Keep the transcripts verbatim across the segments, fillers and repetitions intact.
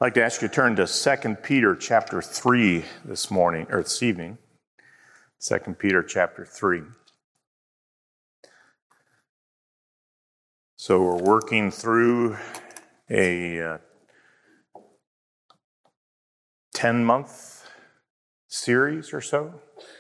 I'd like to ask you to turn to Second Peter chapter three this morning, or this evening. Second Peter chapter three. So we're working through a uh, ten-month series or so.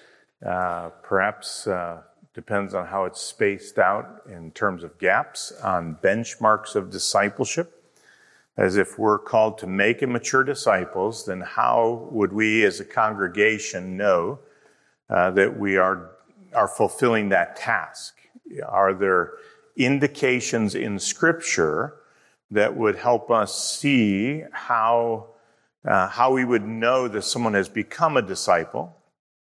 Uh, perhaps uh, depends on how it's spaced out in terms of gaps on benchmarks of discipleship. As if we're called to make and mature disciples, then how would we as a congregation know uh, that we are, are fulfilling that task? Are there indications in Scripture that would help us see how, uh, how we would know that someone has become a disciple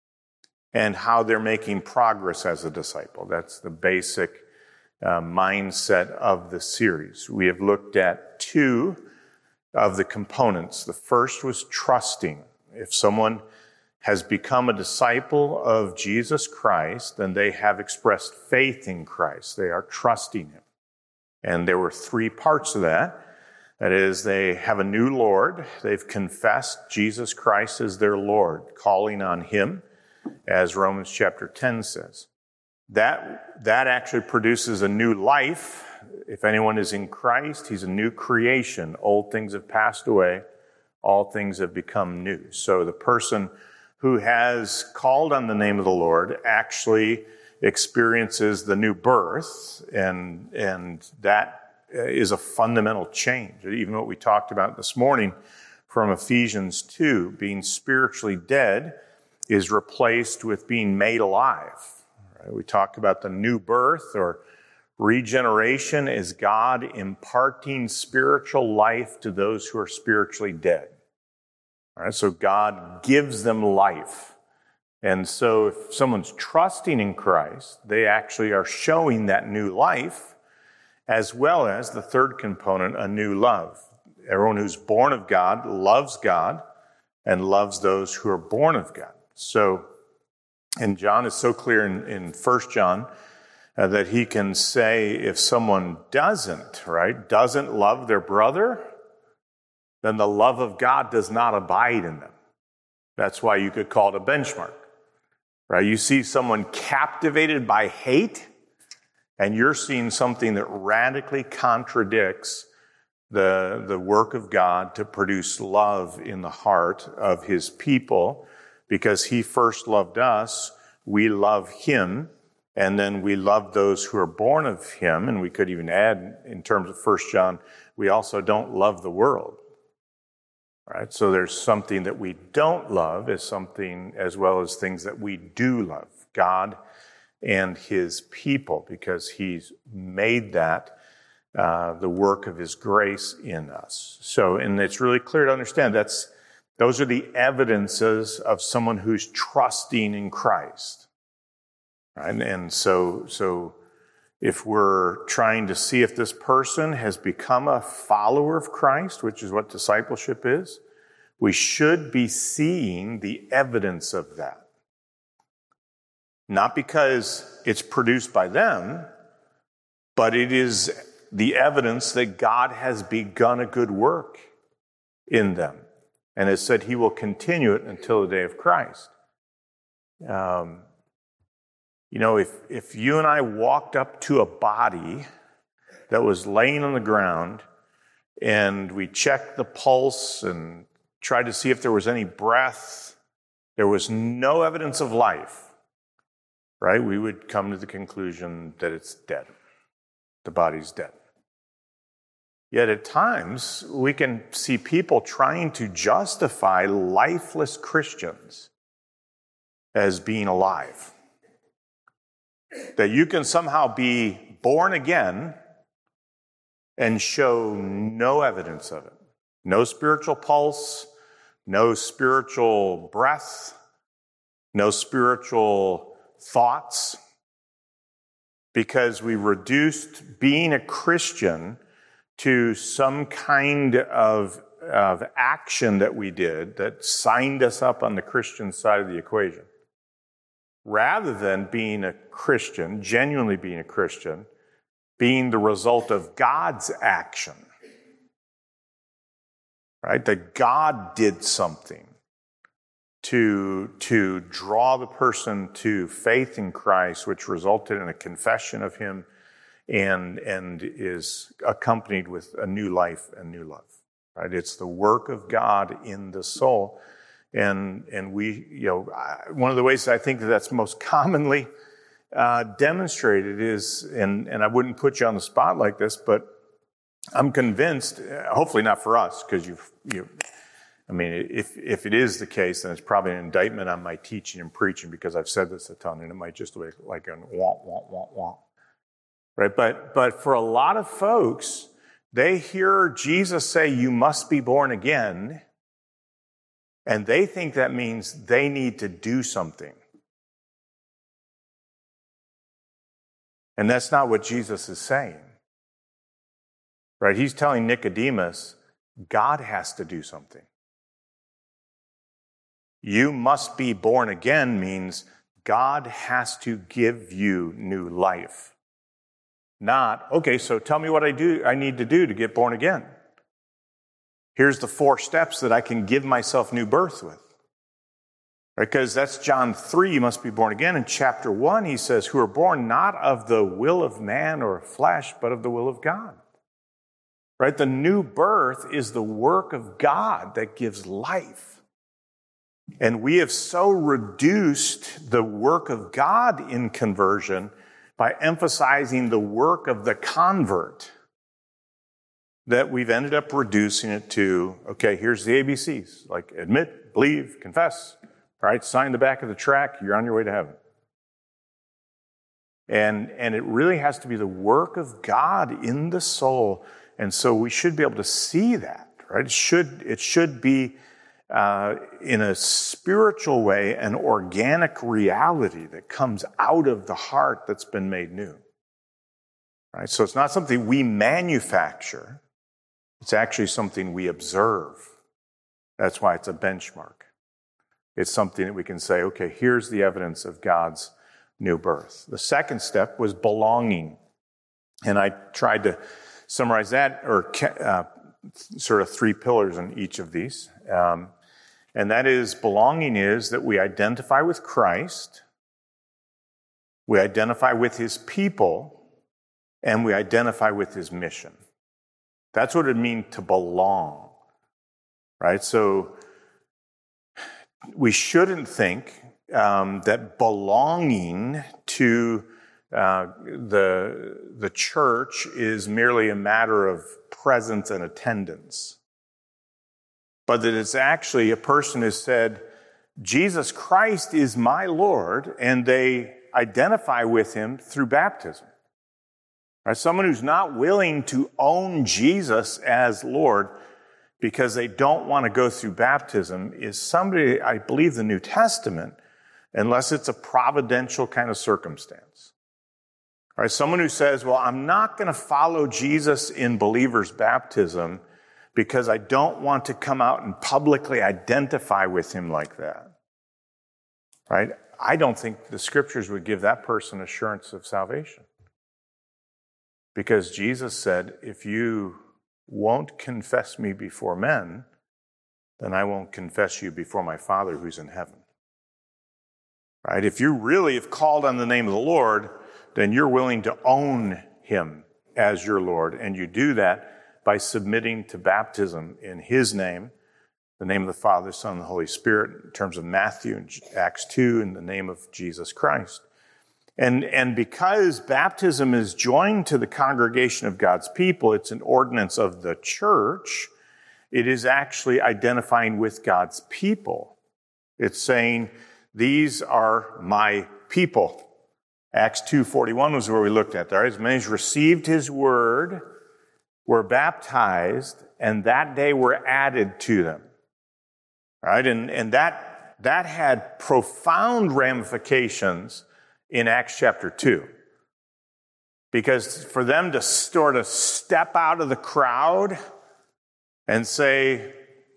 and how they're making progress as a disciple? That's the basic uh, mindset of the series. We have looked at two of the components. The first was trusting. If someone has become a disciple of Jesus Christ, then they have expressed faith in Christ. They are trusting Him. And there were three parts of that. That is, they have a new Lord. They've confessed Jesus Christ as their Lord, calling on Him, as Romans chapter ten says. That, that actually produces a new life. If anyone is in Christ, he's a new creation. Old things have passed away. All things have become new. So the person who has called on the name of the Lord actually experiences the new birth, and, and that is a fundamental change. Even what we talked about this morning from Ephesians two, being spiritually dead is replaced with being made alive. Right? We talk about the new birth, or regeneration is God imparting spiritual life to those who are spiritually dead. All right, so God gives them life. And so if someone's trusting in Christ, they actually are showing that new life, as well as the third component, a new love. Everyone who's born of God loves God and loves those who are born of God. So, and John is so clear in, in First John uh, that he can say if someone doesn't, right, doesn't love their brother, then the love of God does not abide in them. That's why you could call it a benchmark, right? You see someone captivated by hate, and you're seeing something that radically contradicts the, the work of God to produce love in the heart of His people. Because He first loved us, we love Him, and then we love those who are born of Him. And we could even add, in terms of First John, we also don't love the world. All right? So there's something that we don't love as something, as well as things that we do love. God and His people, because He's made that uh, the work of His grace in us. So, and it's really clear to understand that's Those are the evidences of someone who's trusting in Christ. Right? And so, so if we're trying to see if this person has become a follower of Christ, which is what discipleship is, we should be seeing the evidence of that. Not because it's produced by them, but it is the evidence that God has begun a good work in them. And has said He will continue it until the day of Christ. Um, you know, if, if you and I walked up to a body that was laying on the ground and we checked the pulse and tried to see if there was any breath, there was no evidence of life, right? We would come to the conclusion that it's dead. The body's dead. Yet at times, we can see people trying to justify lifeless Christians as being alive. That you can somehow be born again and show no evidence of it. No spiritual pulse, no spiritual breath, no spiritual thoughts. Because we reduced being a Christian to some kind of, of action that we did that signed us up on the Christian side of the equation. Rather than being a Christian, genuinely being a Christian, being the result of God's action. right? That God did something to, to draw the person to faith in Christ, which resulted in a confession of him and, and is accompanied with a new life and new love, right? It's the work of God in the soul. And, and we, you know, I, one of the ways I think that that's most commonly uh, demonstrated is, and, and I wouldn't put you on the spot like this, but I'm convinced, hopefully not for us, because you've, you, I mean, if if it is the case, then it's probably an indictment on my teaching and preaching, because I've said this a ton, and it might just look like a wah, wah, wah, wah. Right? But, but for a lot of folks, they hear Jesus say, you must be born again, and they think that means they need to do something. And that's not what Jesus is saying. Right? He's telling Nicodemus, God has to do something. You must be born again means God has to give you new life. Not, okay, so tell me what I do, I need to do to get born again. Here's the four steps that I can give myself new birth with. Because that's John three, you must be born again. In chapter one, he says, who are born not of the will of man or flesh, but of the will of God. Right? The new birth is the work of God that gives life. And we have so reduced the work of God in conversion by emphasizing the work of the convert that we've ended up reducing it to, okay, here's the A B Cs, like admit, believe, confess, right? Sign the back of the track, you're on your way to heaven. And, and it really has to be the work of God in the soul. And so we should be able to see that, right? It should, it should be uh, in a spiritual way, an organic reality that comes out of the heart that's been made new, right? So it's not something we manufacture. It's actually something we observe. That's why it's a benchmark. It's something that we can say, okay, here's the evidence of God's new birth. The second step was belonging. And I tried to summarize that, or uh, sort of three pillars in each of these. Um, and that is, belonging is that we identify with Christ, we identify with his people, and we identify with his mission. That's what it means to belong, right? So we shouldn't think um, that belonging to uh, the, the church is merely a matter of presence and attendance, but that it's actually a person who said, Jesus Christ is my Lord, and they identify with him through baptism. Right? Someone who's not willing to own Jesus as Lord because they don't want to go through baptism is somebody, I believe the New Testament, unless it's a providential kind of circumstance. Right? Someone who says, well, I'm not going to follow Jesus in believer's baptism because I don't want to come out and publicly identify with him like that. Right? I don't think the scriptures would give that person assurance of salvation. Because Jesus said, if you won't confess me before men, then I won't confess you before my Father who's in heaven. Right? If you really have called on the name of the Lord, then you're willing to own him as your Lord. And you do that by submitting to baptism in his name, the name of the Father, Son, and the Holy Spirit, in terms of Matthew and Acts two, in the name of Jesus Christ. And, and because baptism is joined to the congregation of God's people, it's an ordinance of the church, it is actually identifying with God's people. It's saying, these are my people. Acts two forty-one was where we looked at there. As many as received his word were baptized, and that day were added to them. Right? And, and that, that had profound ramifications in Acts chapter two. Because for them to sort of step out of the crowd and say,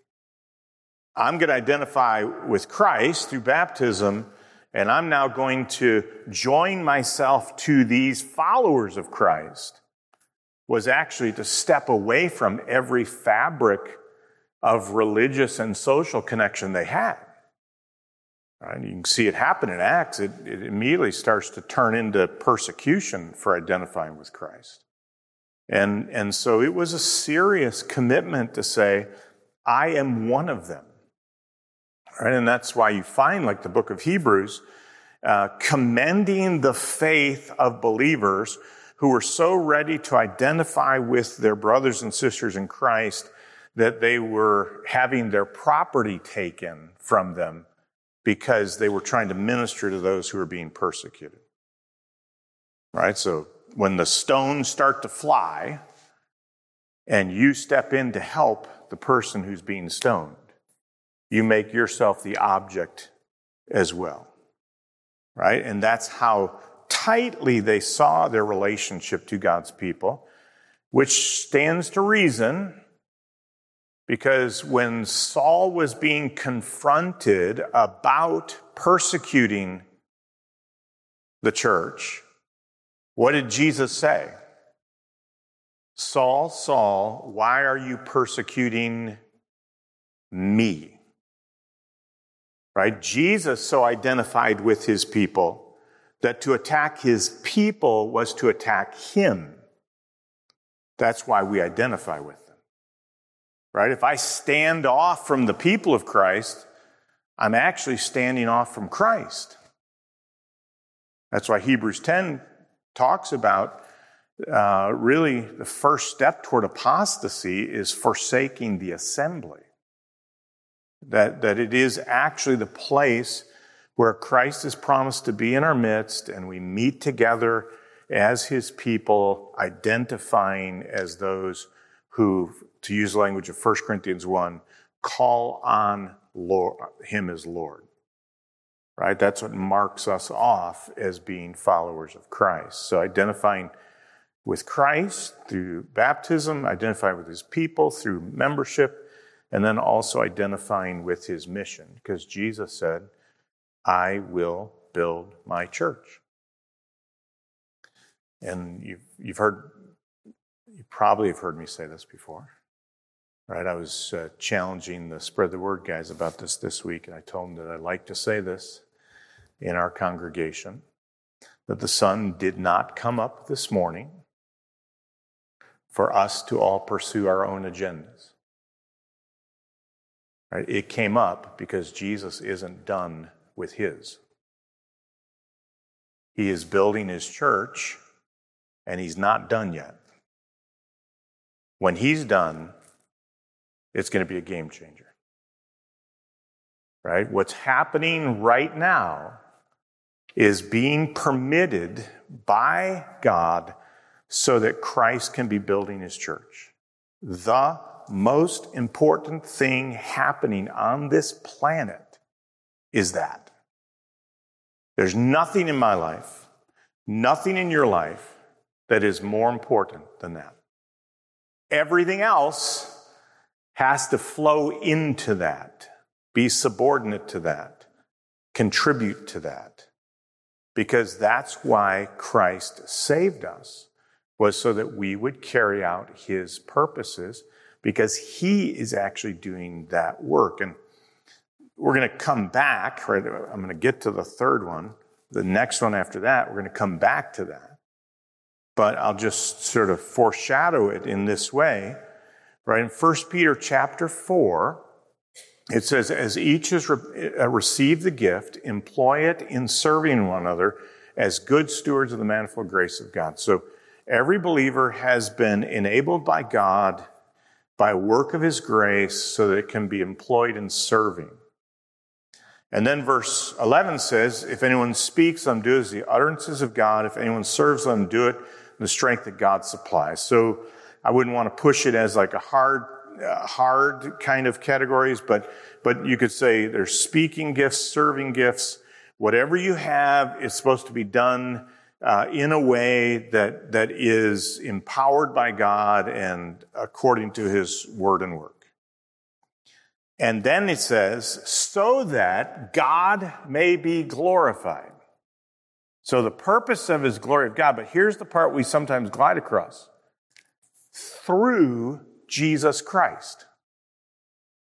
I'm going to identify with Christ through baptism, and I'm now going to join myself to these followers of Christ, was actually to step away from every fabric of religious and social connection they had. Right? You can see it happen in Acts. It, it immediately starts to turn into persecution for identifying with Christ. And, and so it was a serious commitment to say, I am one of them. Right? And that's why you find, like the book of Hebrews, uh, commending the faith of believers who were so ready to identify with their brothers and sisters in Christ that they were having their property taken from them because they were trying to minister to those who were being persecuted. Right? So when the stones start to fly and you step in to help the person who's being stoned, you make yourself the object as well. Right? And that's how tightly they saw their relationship to God's people, which stands to reason because when Saul was being confronted about persecuting the church, what did Jesus say? Saul, Saul, why are you persecuting me? Right? Jesus so identified with his people that to attack his people was to attack him. That's why we identify with them. Right? If I stand off from the people of Christ, I'm actually standing off from Christ. That's why Hebrews ten talks about uh, really the first step toward apostasy is forsaking the assembly. That, that it is actually the place where Christ is promised to be in our midst and we meet together as his people, identifying as those who, to use the language of First Corinthians one, call on Lord, him as Lord. Right? That's what marks us off as being followers of Christ. So identifying with Christ through baptism, identifying with his people through membership, and then also identifying with his mission. Because Jesus said, I will build my church. And you've, you've heard, you probably have heard me say this before. Right? I was uh, challenging the Spread the Word guys about this this week, and I told them that I like to say this in our congregation, that the sun did not come up this morning for us to all pursue our own agendas. Right? It came up because Jesus isn't done with his. He is building his church, and he's not done yet. When he's done, it's going to be a game changer. Right? What's happening right now is being permitted by God so that Christ can be building his church. The most important thing happening on this planet is that. There's nothing in my life, nothing in your life that is more important than that. Everything else has to flow into that, be subordinate to that, contribute to that. Because that's why Christ saved us, was so that we would carry out his purposes, because he is actually doing that work. And we're going to come back, right? I'm going to get to the third one. The next one after that, we're going to come back to that. But I'll just sort of foreshadow it in this way. Right, in First Peter chapter four, it says, as each has re- received the gift, employ it in serving one another as good stewards of the manifold grace of God. So every believer has been enabled by God by work of his grace so that it can be employed in serving. And then verse eleven says, if anyone speaks, let him do it as the utterances of God. If anyone serves, let him do it in the strength that God supplies. So I wouldn't want to push it as like a hard, uh, hard kind of categories, but, but you could say there's speaking gifts, serving gifts. Whatever you have is supposed to be done uh, in a way that, that is empowered by God and according to his word and work. And then it says, so that God may be glorified. So the purpose of his glory of God, but here's the part we sometimes glide across. Through Jesus Christ.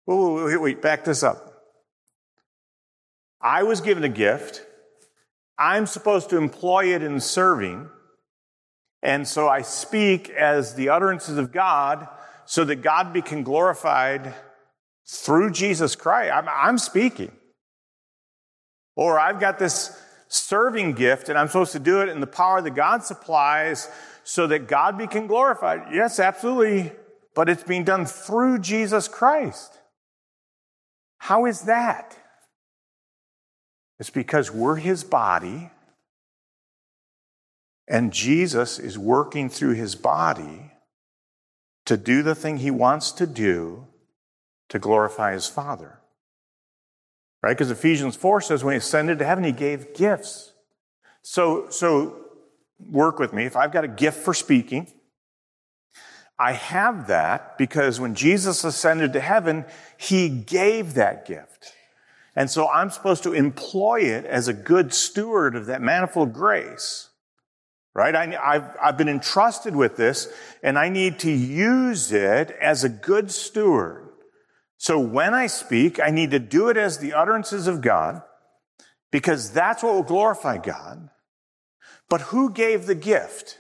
Wait, wait, wait, back this up. I was given a gift. I'm supposed to employ it in serving. And so I speak as the utterances of God so that God be glorified through Jesus Christ. I'm, I'm speaking. Or I've got this serving gift and I'm supposed to do it in the power that God supplies so that God be glorified. Yes, absolutely. But it's being done through Jesus Christ. How is that? It's because we're his body, and Jesus is working through his body to do the thing he wants to do to glorify his Father. Right? Because Ephesians four says when he ascended to heaven, he gave gifts. So, so work with me. If I've got a gift for speaking, I have that because when Jesus ascended to heaven, he gave that gift. And so I'm supposed to employ it as a good steward of that manifold grace. Right? I, I've, I've been entrusted with this, and I need to use it as a good steward. So when I speak, I need to do it as the utterances of God, because that's what will glorify God. But who gave the gift?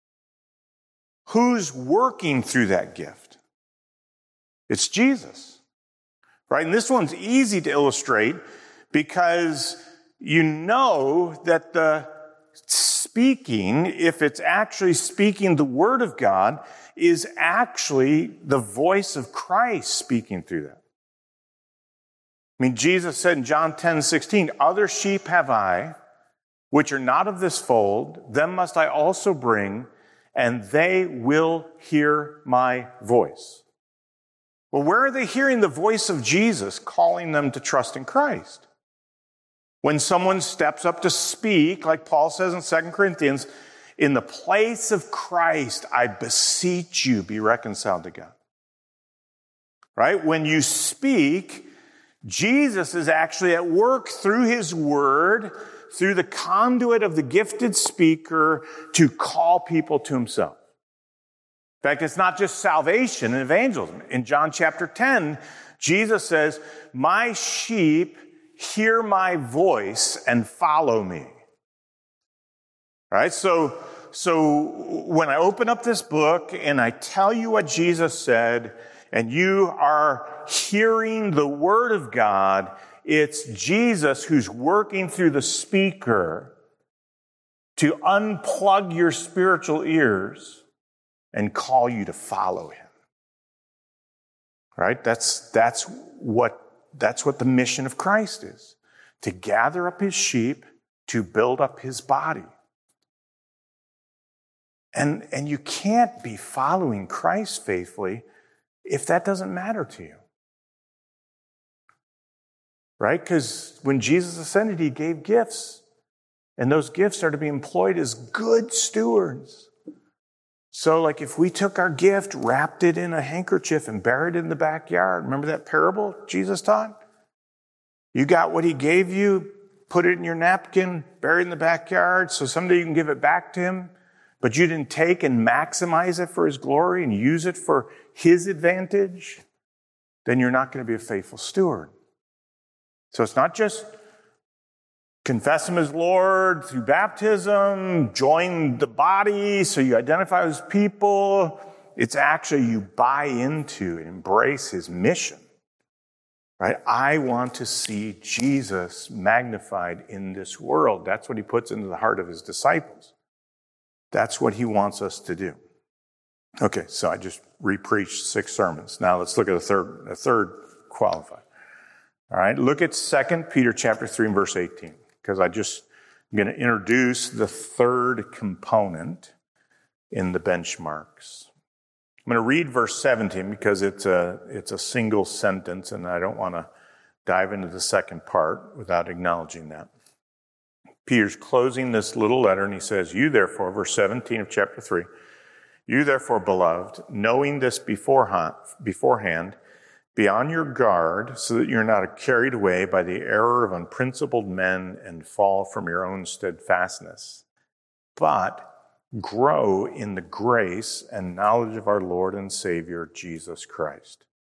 Who's working through that gift? It's Jesus. Right? And this one's easy to illustrate because you know that the speaking, if it's actually speaking the word of God, is actually the voice of Christ speaking through that. I mean, Jesus said in John ten sixteen, other sheep have I, which are not of this fold, them must I also bring, and they will hear my voice. Well, where are they hearing the voice of Jesus calling them to trust in Christ? When someone steps up to speak, like Paul says in Second Corinthians, in the place of Christ, I beseech you, be reconciled to God. Right? When you speak, Jesus is actually at work through his word, through the conduit of the gifted speaker to call people to himself. In fact, it's not just salvation and evangelism. In John chapter ten, Jesus says, my sheep hear my voice and follow me. All right? So, so when I open up this book and I tell you what Jesus said, and you are hearing the word of God, it's Jesus who's working through the speaker to unplug your spiritual ears and call you to follow him. Right? That's, that's what, that's what the mission of Christ is. To gather up his sheep, to build up his body. And, and you can't be following Christ faithfully if that doesn't matter to you. Right? Because when Jesus ascended, he gave gifts. And those gifts are to be employed as good stewards. So like if we took our gift, wrapped it in a handkerchief and buried it in the backyard, remember that parable Jesus taught? You got what he gave you, put it in your napkin, buried in the backyard, so someday you can give it back to him, but you didn't take and maximize it for his glory and use it for his advantage, then you're not going to be a faithful steward. So it's not just confess him as Lord through baptism, join the body so you identify as people. It's actually you buy into and embrace his mission. Right? I want to see Jesus magnified in this world. That's what he puts into the heart of his disciples. That's what he wants us to do. Okay, so I just re-preached six sermons. Now let's look at a third, a third qualifier. All right, look at Second Peter chapter three and verse eighteen. Because I just am going to introduce the third component in the benchmarks. I'm going to read verse seventeen because it's a, it's a single sentence and I don't want to dive into the second part without acknowledging that. Peter's closing this little letter and he says, you therefore, verse seventeen of chapter three, you therefore, beloved, knowing this beforehand, beforehand, be on your guard so that you're not carried away by the error of unprincipled men and fall from your own steadfastness, but grow in the grace and knowledge of our Lord and Savior, Jesus Christ.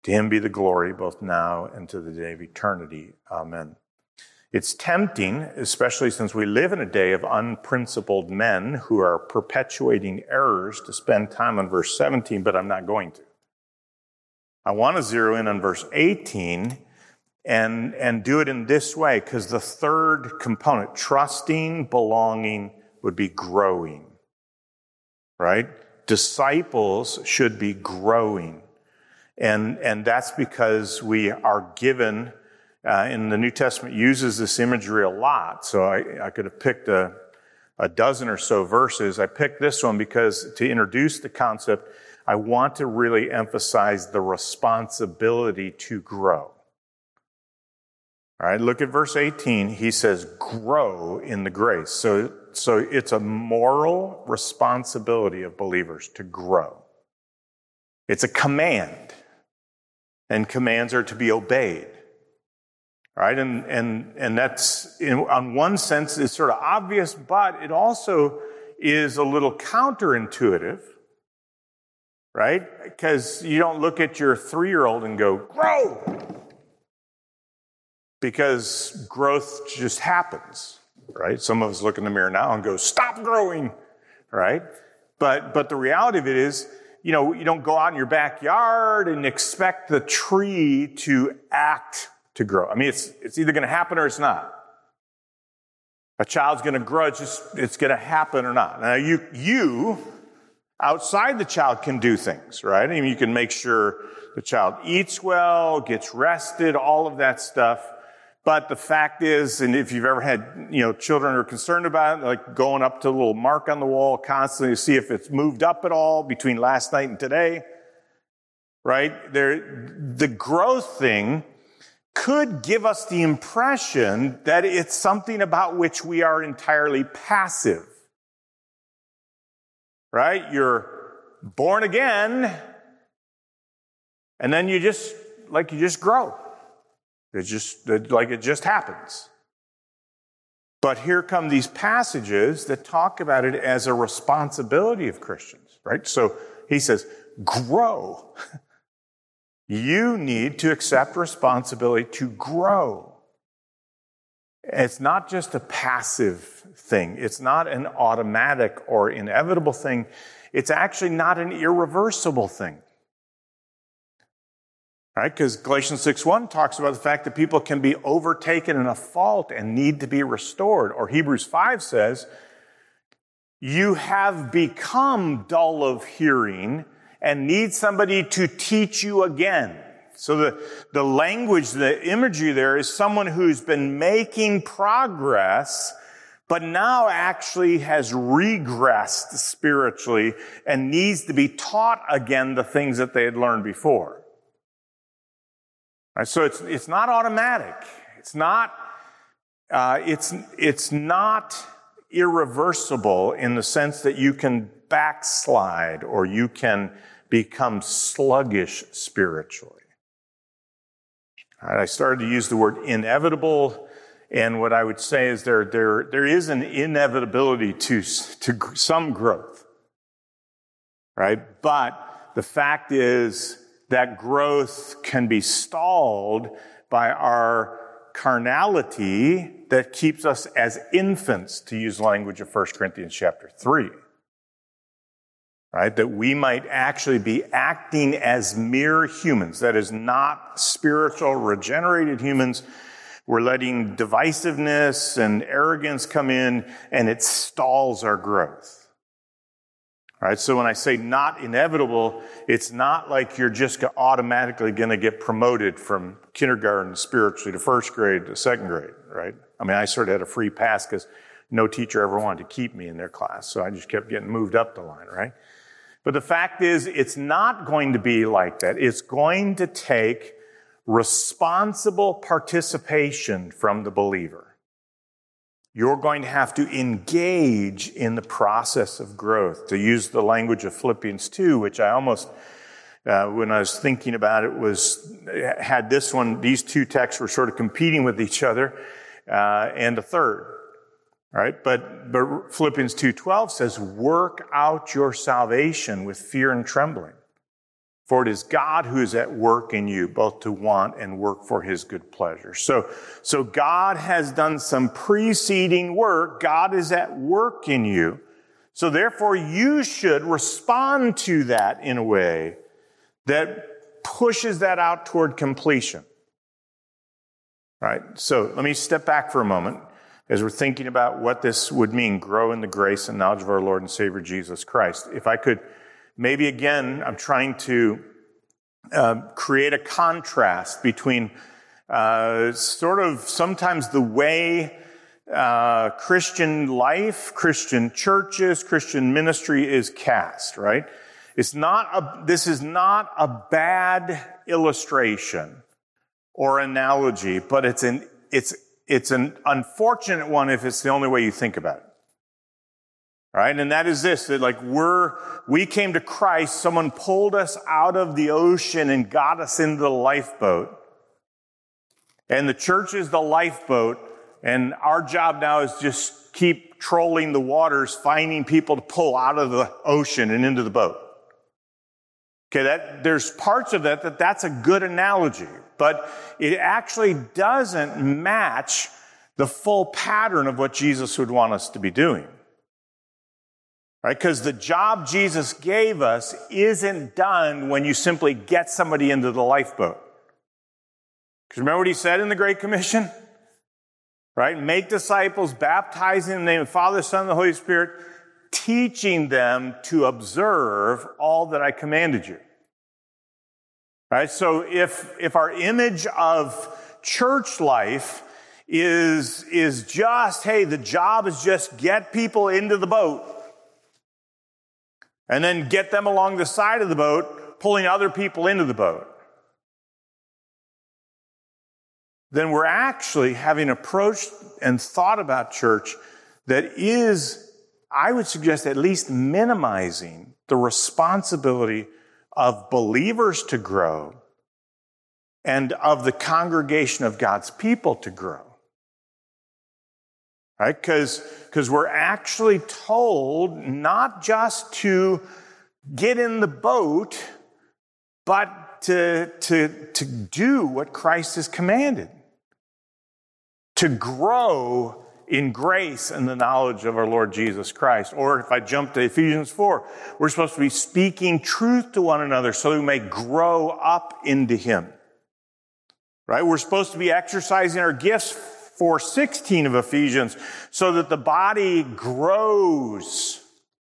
To him be the glory both now and to the day of eternity. Amen. It's tempting, especially since we live in a day of unprincipled men who are perpetuating errors, to spend time on verse seventeen, but I'm not going to. I want to zero in on verse eighteen and, and do it in this way, because the third component, trusting, belonging, would be growing, right? Disciples should be growing. And, and that's because we are given, uh, and the New Testament uses this imagery a lot. So I, I could have picked a, a dozen or so verses. I picked this one because to introduce the concept, I want to really emphasize the responsibility to grow. All right, look at verse eighteen. He says, grow in the grace. So, so it's a moral responsibility of believers to grow. It's a command. And commands are to be obeyed. All right, and, and, and that's, in, on one sense, is sort of obvious, but it also is a little counterintuitive, right? Because you don't look at your three-year-old and go, grow! Because growth just happens, right? Some of us look in the mirror now and go, stop growing, right? But, but the reality of it is, you know, you don't go out in your backyard and expect the tree to act to grow. I mean, it's it's either going to happen or it's not. A child's going to grow, it's just, it's going to happen or not. Now, you, you, outside the child, can do things, right? I mean, you can make sure the child eats well, gets rested, all of that stuff. But the fact is, and if you've ever had, you know, children who are concerned about it, like going up to a little mark on the wall constantly to see if it's moved up at all between last night and today, right? There, the growth thing could give us the impression that it's something about which we are entirely passive, right? You're born again, and then you just, like you just grow. It's just like it just happens. But here come these passages that talk about it as a responsibility of Christians, right? So he says, grow. You need to accept responsibility to grow. It's not just a passive thing. It's not an automatic or inevitable thing. It's actually not an irreversible thing. Right? Because Galatians six one talks about the fact that people can be overtaken in a fault and need to be restored. Or Hebrews five says, you have become dull of hearing and need somebody to teach you again. So the, the language, the imagery there is someone who's been making progress, but now actually has regressed spiritually and needs to be taught again the things that they had learned before. Right, so it's it's not automatic. It's not uh, it's it's not irreversible in the sense that you can backslide or you can become sluggish spiritually. All right, I started to use the word inevitable, and what I would say is there there there is an inevitability to to some growth, right? But the fact is, that growth can be stalled by our carnality that keeps us as infants, to use language of First Corinthians chapter three. Right? That we might actually be acting as mere humans. That is not spiritual, regenerated humans. We're letting divisiveness and arrogance come in, and it stalls our growth. All right, so when I say not inevitable, it's not like you're just automatically going to get promoted from kindergarten spiritually to first grade to second grade, right? I mean, I sort of had a free pass because no teacher ever wanted to keep me in their class, so I just kept getting moved up the line, right? But the fact is, it's not going to be like that. It's going to take responsible participation from the believer. You're going to have to engage in the process of growth. To use the language of Philippians two, which I almost, uh, when I was thinking about it, was had this one, these two texts were sort of competing with each other, uh, and a third, right? But, but Philippians two twelve says, work out your salvation with fear and trembling. For it is God who is at work in you, both to want and work for his good pleasure. So, so God has done some preceding work. God is at work in you. So therefore, you should respond to that in a way that pushes that out toward completion. Right? So let me step back for a moment as we're thinking about what this would mean, grow in the grace and knowledge of our Lord and Savior Jesus Christ. If I could maybe again, I'm trying to uh, create a contrast between uh, sort of sometimes the way uh, Christian life, Christian churches, Christian ministry is cast, right? It's not a, this is not a bad illustration or analogy, but it's an, it's, it's an unfortunate one if it's the only way you think about it. Right? And that is this, that like we're, we came to Christ, someone pulled us out of the ocean and got us into the lifeboat. And the church is the lifeboat, and our job now is just keep trolling the waters, finding people to pull out of the ocean and into the boat. Okay, that, there's parts of that that that's a good analogy, but it actually doesn't match the full pattern of what Jesus would want us to be doing. Right? Because the job Jesus gave us isn't done when you simply get somebody into the lifeboat. Because remember what he said in the Great Commission? Right? Make disciples, baptizing in the name of the Father, Son, and the Holy Spirit, teaching them to observe all that I commanded you. Right? So if, if our image of church life is, is just, hey, the job is just get people into the boat, and then get them along the side of the boat, pulling other people into the boat, then we're actually having approached and thought about church that is, I would suggest, at least minimizing the responsibility of believers to grow and of the congregation of God's people to grow. Right? Because because we're actually told not just to get in the boat, but to, to, to do what Christ has commanded. To grow in grace and the knowledge of our Lord Jesus Christ. Or if I jump to Ephesians four, we're supposed to be speaking truth to one another so we may grow up into him. Right? We're supposed to be exercising our gifts, four sixteen of Ephesians, so that the body grows.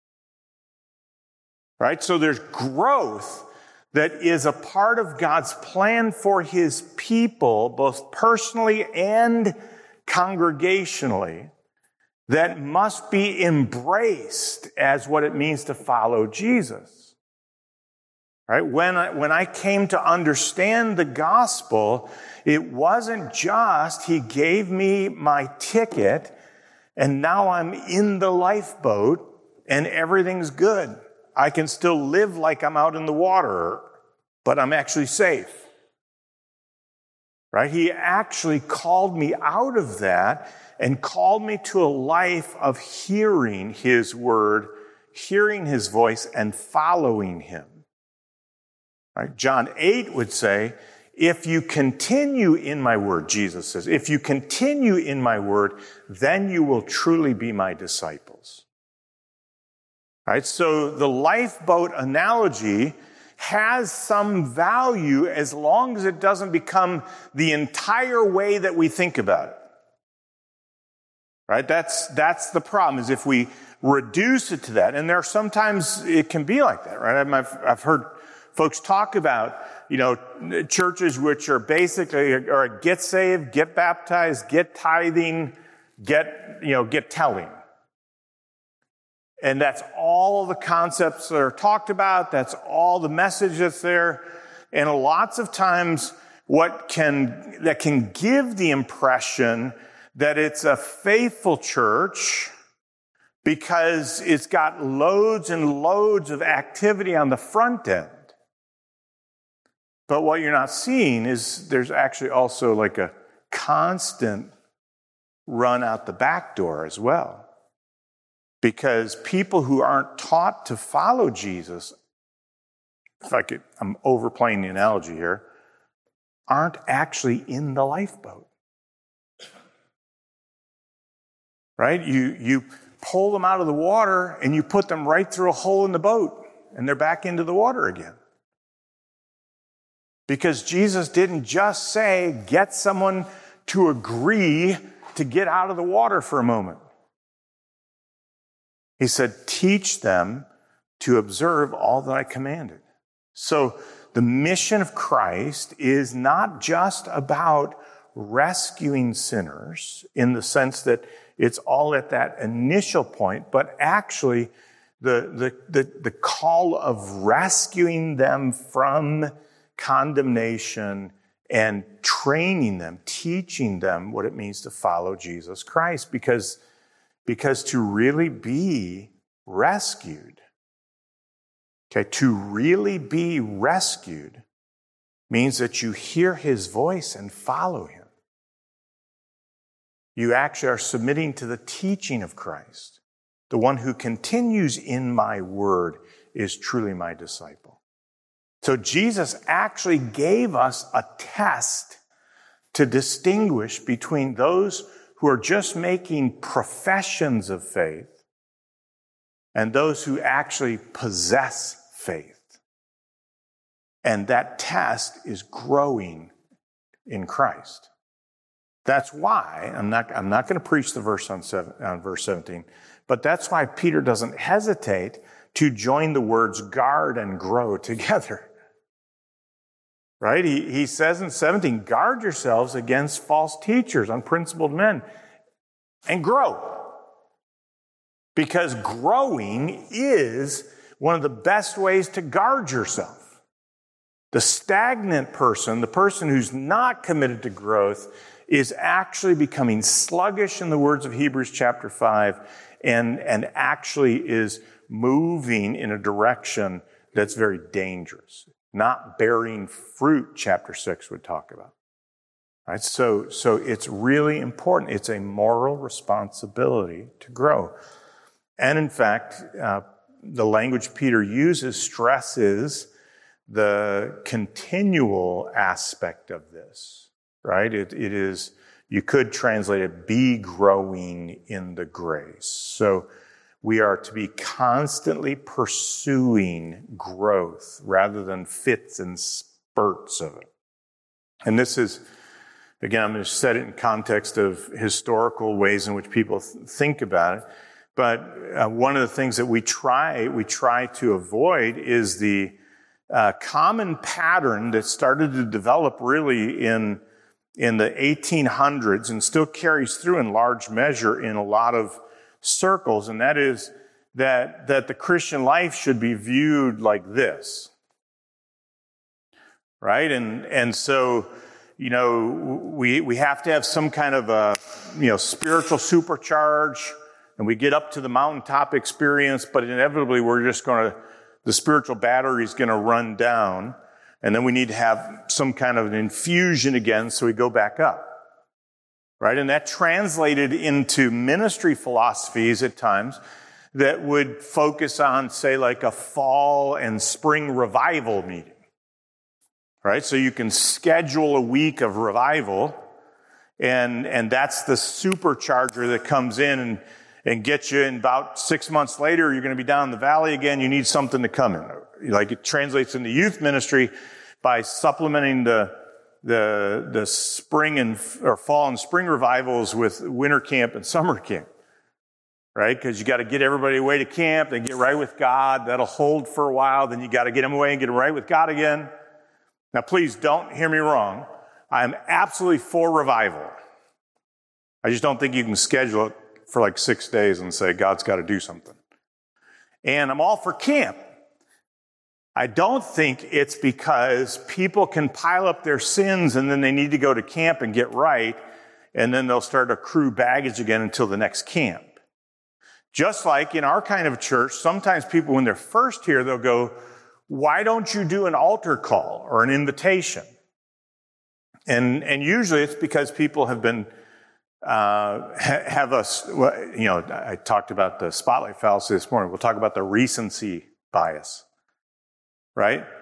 Right? So there's growth that is a part of God's plan for his people, both personally and congregationally, that must be embraced as what it means to follow Jesus. Right? When I, when I came to understand the gospel, it wasn't just he gave me my ticket and now I'm in the lifeboat and everything's good. I can still live like I'm out in the water, but I'm actually safe. Right? He actually called me out of that and called me to a life of hearing his word, hearing his voice, and following him. Right? John eight would say, if you continue in my word, Jesus says, if you continue in my word, then you will truly be my disciples. Right? So the lifeboat analogy has some value as long as it doesn't become the entire way that we think about it. Right? That's, that's the problem, is if we reduce it to that. And there are sometimes it can be like that, right? I've, I've heard folks talk about, you know, churches which are basically, or get saved, get baptized, get tithing, get, you know, get telling. And that's all the concepts that are talked about. That's all the message that's there. And lots of times what can, that can give the impression that it's a faithful church because it's got loads and loads of activity on the front end. But what you're not seeing is there's actually also like a constant run out the back door as well. Because people who aren't taught to follow Jesus if I could, I'm overplaying the analogy here, aren't actually in the lifeboat. Right? You, you pull them out of the water and you put them right through a hole in the boat and they're back into the water again. Because Jesus didn't just say, get someone to agree to get out of the water for a moment. He said, teach them to observe all that I commanded. So the mission of Christ is not just about rescuing sinners in the sense that it's all at that initial point, but actually the, the, the, the call of rescuing them from condemnation and training them, teaching them what it means to follow Jesus Christ. Because, because to really be rescued, okay, to really be rescued means that you hear his voice and follow him. You actually are submitting to the teaching of Christ. The one who continues in my word is truly my disciple. So Jesus actually gave us a test to distinguish between those who are just making professions of faith and those who actually possess faith. And that test is growing in Christ. That's why, I'm not, I'm not going to preach the verse on, seven, on verse seventeen, but that's why Peter doesn't hesitate to join the words guard and grow together. Right? He, he says in seventeen, guard yourselves against false teachers, unprincipled men, and grow. Because growing is one of the best ways to guard yourself. The stagnant person, the person who's not committed to growth, is actually becoming sluggish, in the words of Hebrews chapter five, and, and actually is moving in a direction that's very dangerous. Not bearing fruit, chapter six would talk about. Right? So, so it's really important. It's a moral responsibility to grow. And in fact, uh, the language Peter uses stresses the continual aspect of this. Right? It, it is, you could translate it, be growing in the grace. So we are to be constantly pursuing growth rather than fits and spurts of it. And this is, again, I'm going to set it in context of historical ways in which people th- think about it. But uh, one of the things that we try, we try to avoid is the uh, common pattern that started to develop really in in the eighteen hundreds and still carries through in large measure in a lot of circles, and that is that, that the Christian life should be viewed like this. Right? And, and so, you know, we, we have to have some kind of a, you know, spiritual supercharge, and we get up to the mountaintop experience, but inevitably we're just going to, the spiritual battery is going to run down. And then we need to have some kind of an infusion again, so we go back up. Right? And that translated into ministry philosophies at times that would focus on, say, like a fall and spring revival meeting. Right? So you can schedule a week of revival, and, and that's the supercharger that comes in and, and gets you, in about six months later, you're going to be down in the valley again, you need something to come in. Like it translates into youth ministry by supplementing the, the, the spring and, or fall and spring revivals with winter camp and summer camp. Right? Because you got to get everybody away to camp, then get right with God. That'll hold for a while. Then you got to get them away and get them right with God again. Now, please don't hear me wrong. I'm absolutely for revival. I just don't think you can schedule it for like six days and say, God's got to do something. And I'm all for camp. I don't think it's because people can pile up their sins and then they need to go to camp and get right, and then they'll start to accrue baggage again until the next camp. Just like in our kind of church, sometimes people, when they're first here, they'll go, why don't you do an altar call or an invitation? And, and usually it's because people have been, uh, have us, you know, I talked about the spotlight fallacy this morning. We'll talk about the recency bias. Right?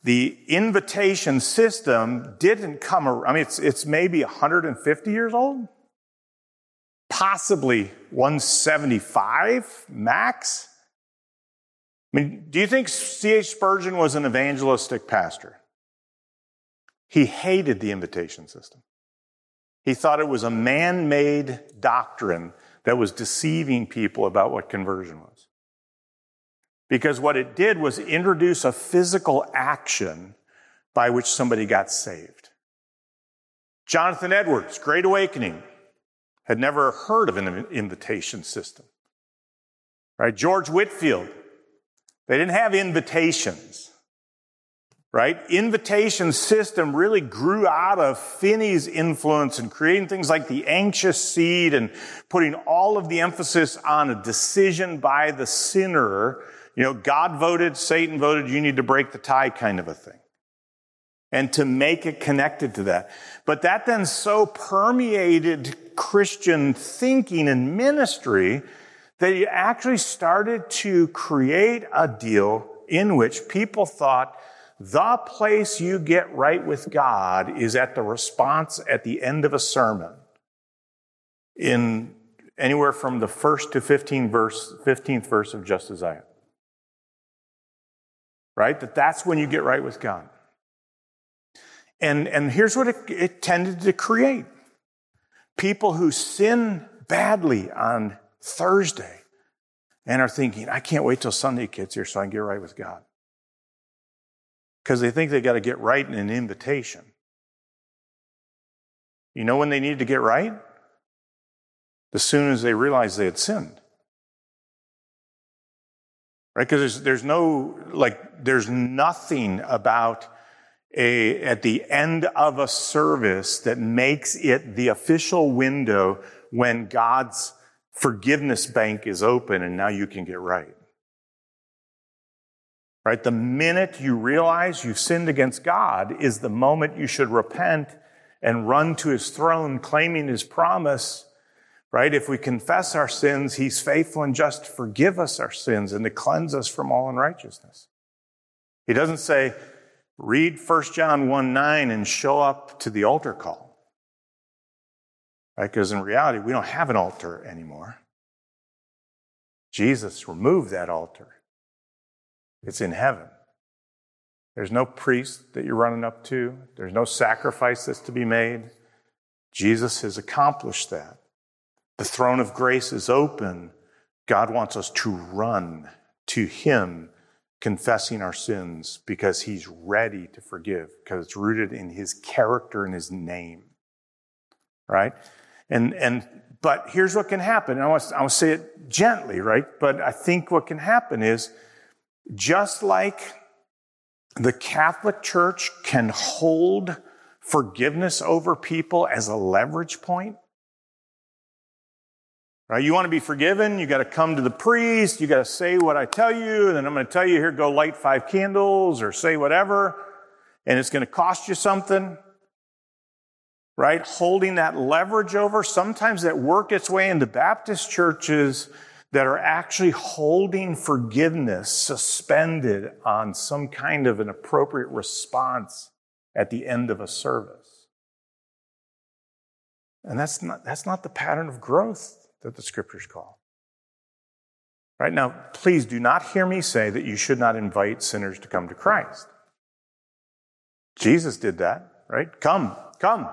the invitation system didn't come around. I mean, it's, it's maybe one hundred fifty years old, possibly one seventy-five max. I mean, do you think C H Spurgeon was an evangelistic pastor? He hated the invitation system. He thought it was a man-made doctrine that was deceiving people about what conversion was. Because what it did was introduce a physical action by which somebody got saved. Jonathan Edwards, Great Awakening, had never heard of an invitation system. Right? George Whitefield, they didn't have invitations. Right? Invitation system really grew out of Finney's influence in creating things like the anxious seed and putting all of the emphasis on a decision by the sinner. You know, God voted, Satan voted, you need to break the tie kind of a thing. And to make it connected to that. But that then so permeated Christian thinking and ministry that it actually started to create a deal in which people thought the place you get right with God is at the response at the end of a sermon in anywhere from the first to fifteenth verse, fifteenth verse of Just As I Am. Right? That that's when you get right with God. And, and here's what it, it tended to create. People who sin badly on Thursday and are thinking, I can't wait till Sunday gets here so I can get right with God. Because they think they got to get right in an invitation. You know when they need to get right? As soon as they realize they had sinned. Right? Because there's, there's no, like, there's nothing about a, at the end of a service that makes it the official window when God's forgiveness bank is open and now you can get right. Right? The minute you realize you've sinned against God is the moment you should repent and run to his throne claiming his promise. Right? If we confess our sins, he's faithful and just to forgive us our sins and to cleanse us from all unrighteousness. He doesn't say, read First John one nine and show up to the altar call. Right? Because in reality, we don't have an altar anymore. Jesus removed that altar. It's in heaven. There's no priest that you're running up to. There's no sacrifice that's to be made. Jesus has accomplished that. The throne of grace is open. God wants us to run to him, confessing our sins because he's ready to forgive, because it's rooted in his character and his name. Right? And, and, but here's what can happen. And I want, to, I want to say it gently, right? But I think what can happen is, just like the Catholic Church can hold forgiveness over people as a leverage point, right? You want to be forgiven, you got to come to the priest, you got to say what I tell you, and then I'm going to tell you, here, go light five candles or say whatever, and it's going to cost you something, right? Holding that leverage over, sometimes that worked its way into Baptist churches that are actually holding forgiveness suspended on some kind of an appropriate response at the end of a service. And that's not, that's not the pattern of growth that the scriptures call. Right? Now, please do not hear me say that you should not invite sinners to come to Christ. Jesus did that, right? Come, come.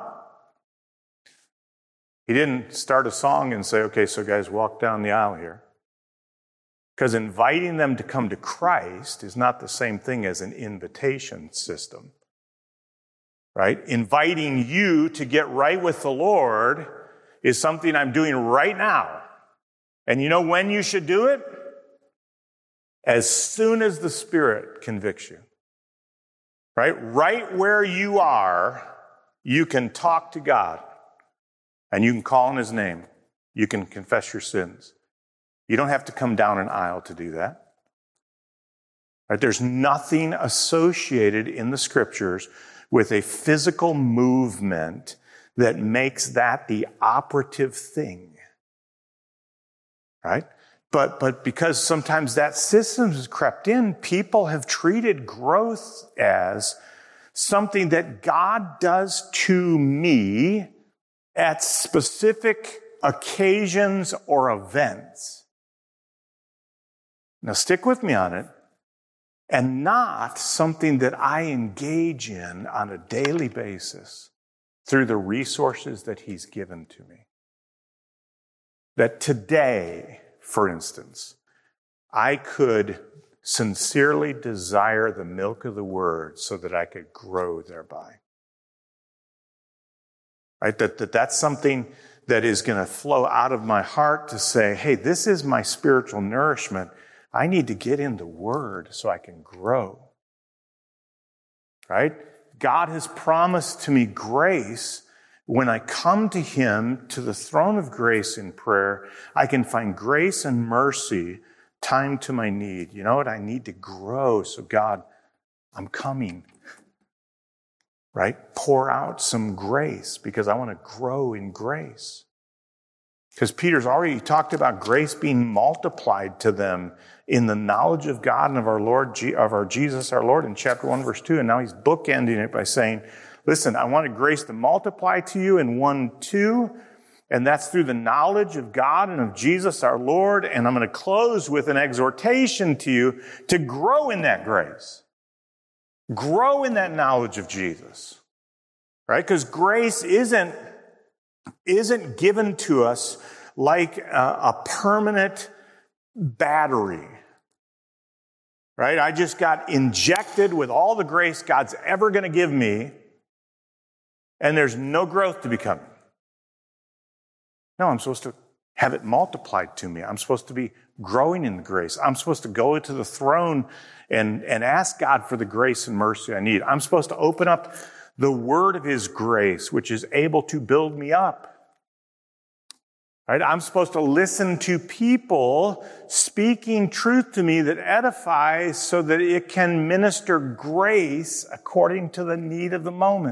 He didn't start a song and say, okay, so guys, walk down the aisle here. Because inviting them to come to Christ is not the same thing as an invitation system. Right? Inviting you to get right with the Lord is something I'm doing right now. And you know when you should do it? As soon as the Spirit convicts you. Right? Right where you are, you can talk to God. And you can call on his name. You can confess your sins. You don't have to come down an aisle to do that. Right? There's nothing associated in the scriptures with a physical movement that makes that the operative thing. Right? But, but because sometimes that system has crept in, people have treated growth as something that God does to me at specific occasions or events. Now stick with me on it. And not something that I engage in on a daily basis through the resources that He's given to me. That today, for instance, I could sincerely desire the milk of the Word so that I could grow thereby. Right? That, that that's something that is going to flow out of my heart to say, hey, this is my spiritual nourishment. I need to get in the Word so I can grow. Right? God has promised to me grace. When I come to Him, to the throne of grace in prayer, I can find grace and mercy timed to my need. You know what? I need to grow. So God, I'm coming. Right? Pour out some grace because I want to grow in grace. Because Peter's already talked about grace being multiplied to them in the knowledge of God and of our Lord, of our Jesus, our Lord, in chapter one, verse two. And now he's bookending it by saying, listen, I wanted grace to multiply to you in one, two. And that's through the knowledge of God and of Jesus, our Lord. And I'm going to close with an exhortation to you to grow in that grace. Grow in that knowledge of Jesus. Right? Because grace isn't isn't given to us like a, a permanent battery, right? I just got injected with all the grace God's ever going to give me, and there's no growth to be coming. No, I'm supposed to have it multiplied to me. I'm supposed to be growing in the grace. I'm supposed to go to the throne and, and ask God for the grace and mercy I need. I'm supposed to open up the word of His grace, which is able to build me up. Right? I'm supposed to listen to people speaking truth to me that edifies so that it can minister grace according to the need of the moment.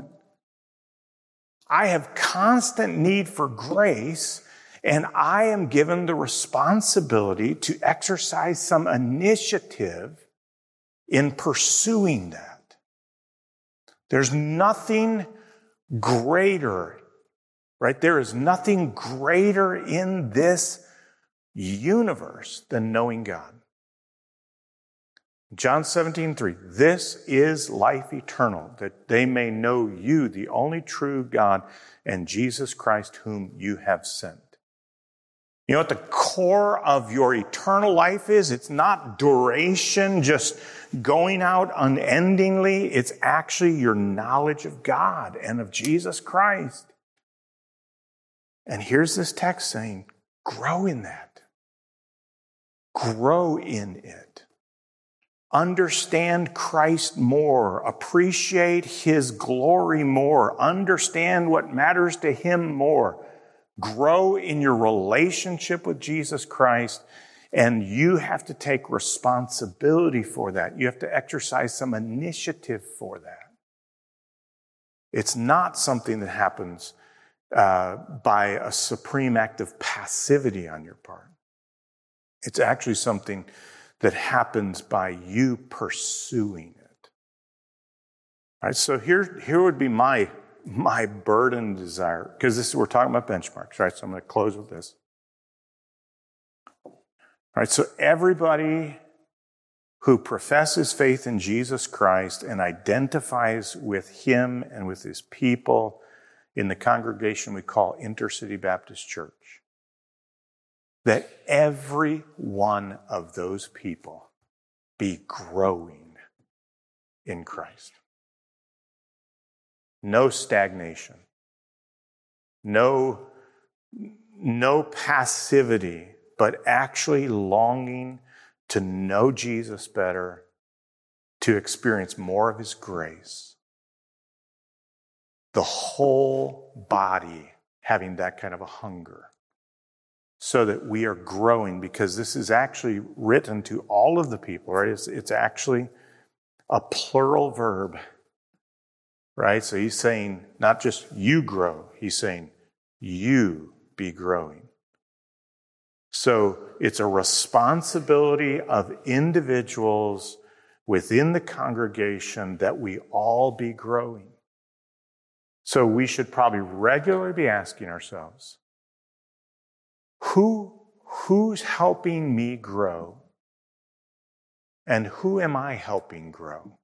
I have constant need for grace, and I am given the responsibility to exercise some initiative in pursuing that. There's nothing greater, right? There is nothing greater in this universe than knowing God. John seventeen three, this is life eternal, that they may know you, the only true God, and Jesus Christ, whom you have sent. You know what the core of your eternal life is? It's not duration, just going out unendingly. It's actually your knowledge of God and of Jesus Christ. And here's this text saying, grow in that. Grow in it. Understand Christ more. Appreciate His glory more. Understand what matters to Him more. Grow in your relationship with Jesus Christ, and you have to take responsibility for that. You have to exercise some initiative for that. It's not something that happens uh, by a supreme act of passivity on your part. It's actually something that happens by you pursuing it. All right, so here, here would be my My burden desire, because this we're talking about benchmarks, right? So I'm going to close with this. All right, so everybody who professes faith in Jesus Christ and identifies with Him and with His people in the congregation we call Intercity Baptist Church, that every one of those people be growing in Christ. No stagnation. No, no passivity, but actually longing to know Jesus better, to experience more of His grace. The whole body having that kind of a hunger, so that we are growing, because this is actually written to all of the people, right? It's, it's actually a plural verb. Right? So he's saying, not just you grow, he's saying, you be growing. So it's a responsibility of individuals within the congregation that we all be growing. So we should probably regularly be asking ourselves, who, who's helping me grow? And who am I helping grow?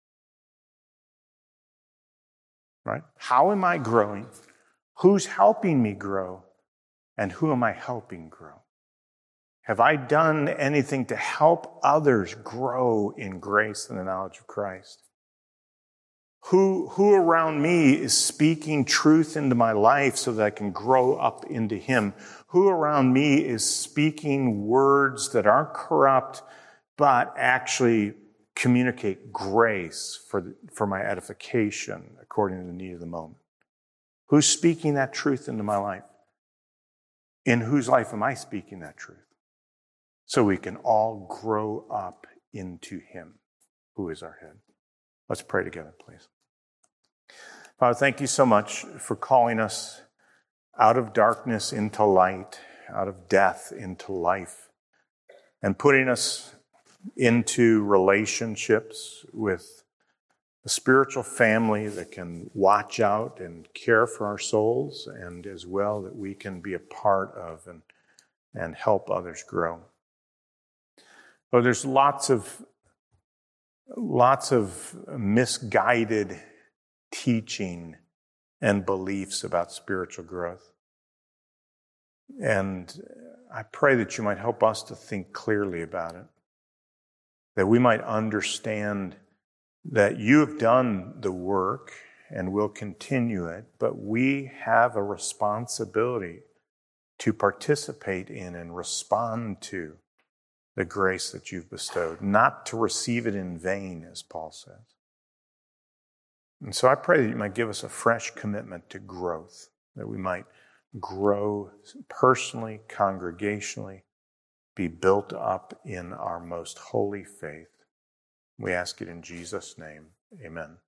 Right? How am I growing? Who's helping me grow? And who am I helping grow? Have I done anything to help others grow in grace and the knowledge of Christ? Who, who around me is speaking truth into my life so that I can grow up into Him? Who around me is speaking words that aren't corrupt, but actually communicate grace for, the, for my edification according to the need of the moment? Who's speaking that truth into my life? In whose life am I speaking that truth? So we can all grow up into Him, who is our head. Let's pray together, please. Father, thank you so much for calling us out of darkness into light, out of death into life, and putting us into relationships with a spiritual family that can watch out and care for our souls, and as well that we can be a part of and, and help others grow. Well, there's lots of lots of misguided teaching and beliefs about spiritual growth. And I pray that you might help us to think clearly about it, that we might understand that you have done the work and will continue it, but we have a responsibility to participate in and respond to the grace that you've bestowed, not to receive it in vain, as Paul says. And so I pray that you might give us a fresh commitment to growth, that we might grow personally, congregationally, be built up in our most holy faith. We ask it in Jesus' name. Amen.